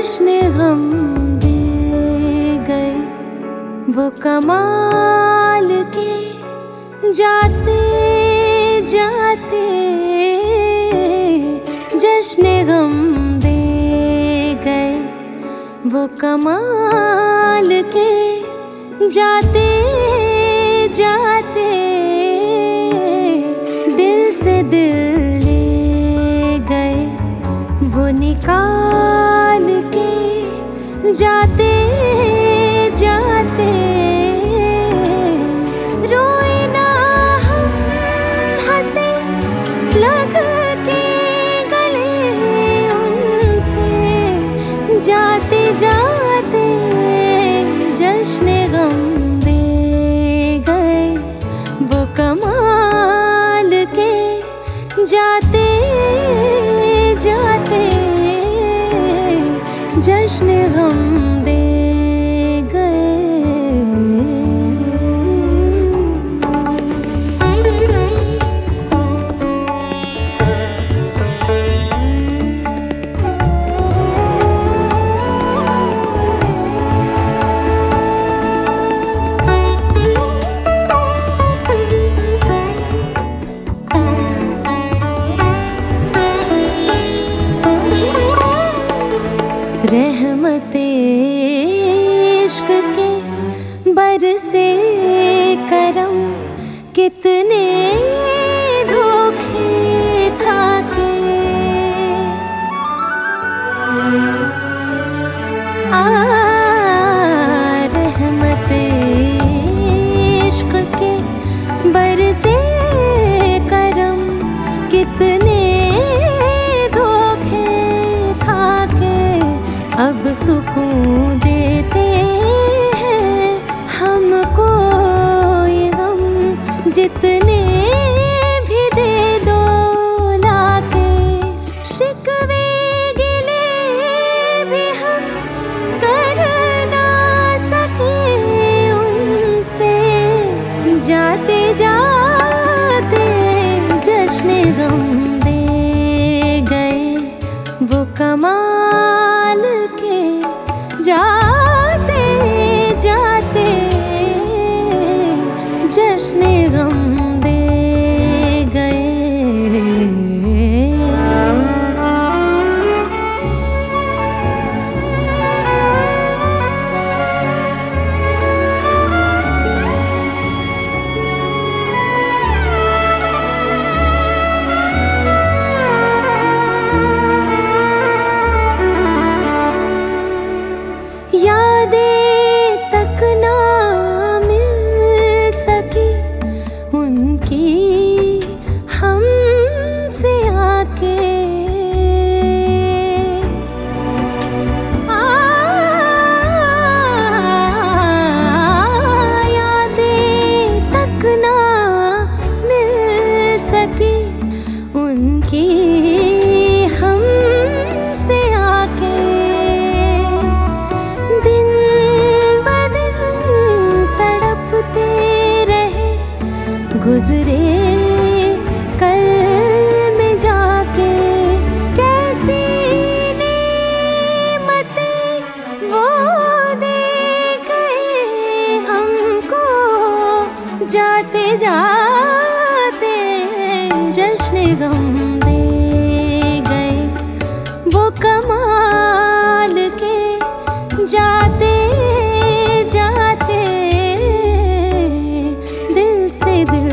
जश्न गम दे गए वो कमाल के, जाते जाते जश्न गम दे गए वो कमाल के, जाते जाते दिल से दिल ले गए वो निकाल के, जाते जाते रोए ना हम हंसे लग के गले उनसे, जाते जाते जश्न गम दे गए वो कमाल के, जाते जाते जश्न गम दे गए। रहमते इश्क के बरसे करम, कितने धोखे खाके रहमते इश्क के बरसे करम, कितने धोखे खाके अब सुकून देते हैं हमको ये गम, जितने भी दे दो लाके, शिकवे गिले भी हम कर ना सके उनसे, जाते जाते जश्न गम दे गए वो कमाल के, जाते जाते जश्न गम दे गए। यादें तक ना मिल सकी उनकी हमसे आके, यादें तक ना मिल सकी उनकी हमसे आके, दिन ब दिन तड़पते रहे गुजरे कल में जाके, कैसी नेमतें वो दे गए हमको, जाते जाते जश्न गम दे गए वो कमाल के, जाते जाते दिल से दिल